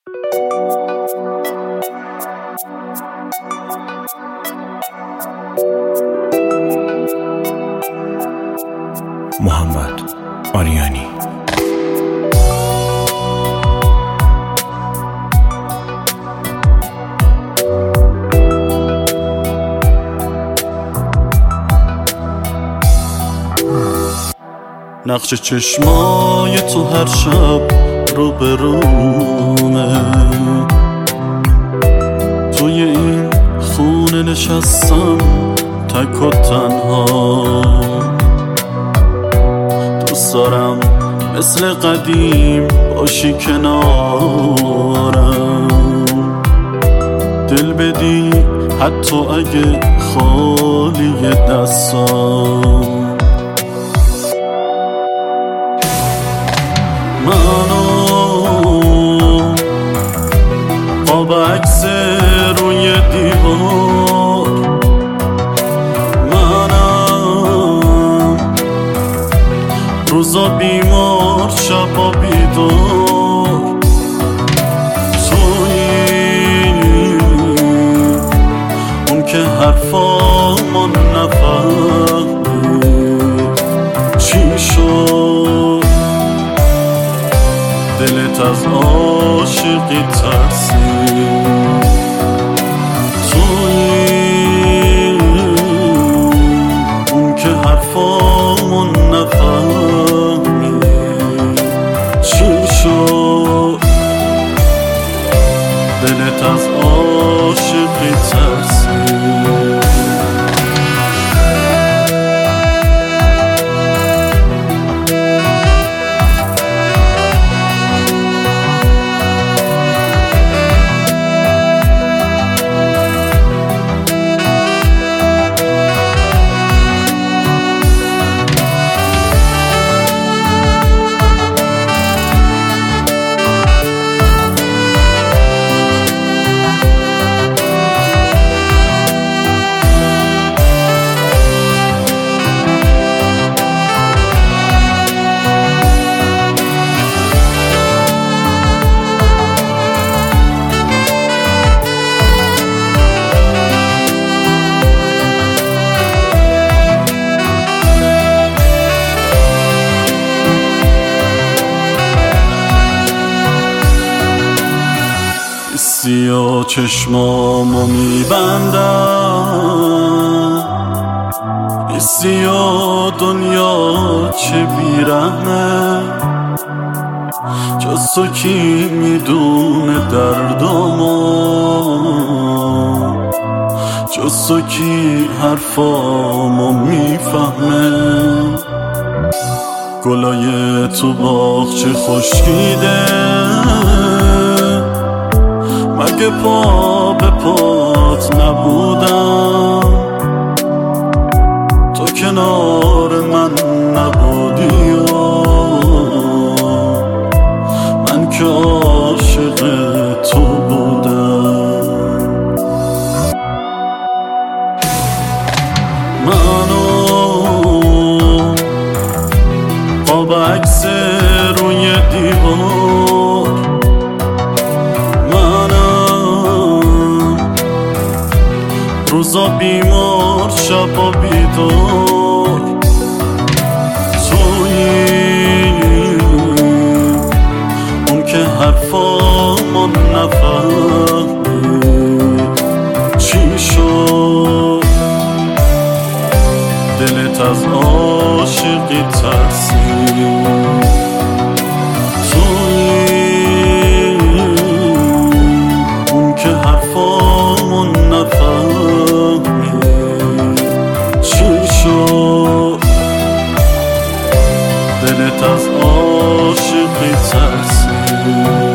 محمد آریانی. نقش چشمای تو هر شب رو به رومه، توی این خونه نشستم تک و تنها. دوست دارم مثل قدیم باشی کنارم، دل بدی حتی اگه خالی دستام. منو قاب عکس روی دیوار، منم روزا بیمار شبا بیدار. تویی اون که حرفامو نفهمی چی شد، دلت از عاشقی ترسید. تویی اون که حرفامو نفهمی چی شد، دلت از عاشقی ترسید. سیاه چشمامو میبندم، سیاه دنیا چه بیرحمه، جز تو کی میدونه دردامو، جز تو کی حرفامو میفهمه. گلای تو باغچه خشکیده، مگه پا به پات نبودم، تو کنار من نبودی و من که عاشق تو بودم. منو قاب عکس روی دیوار، روزا بیمار شبا بیدار. تویی اون که حرفامو نفهمی چی شد، دلت از عاشقی ترسید. تویی اون که حرفامو نفهمی چی شد، دلت از عاشقی ترسید.